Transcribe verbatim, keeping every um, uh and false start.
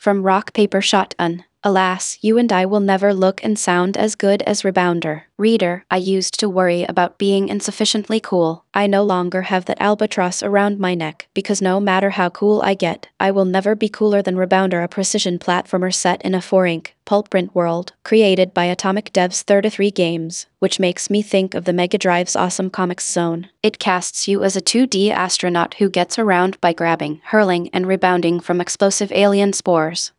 From Rock Paper Shotgun. Alas, you and I will never look and sound as good as Rebounder. Reader, I used to worry about being insufficiently cool. I no longer have that albatross around my neck, because no matter how cool I get, I will never be cooler than Rebounder, a precision platformer set in a four ink pulp print world, created by Atomic Dev's thirty-three Games, which makes me think of the Mega Drive's awesome Comics Zone. It casts you as a two D astronaut who gets around by grabbing, hurling, and rebounding from explosive alien spores.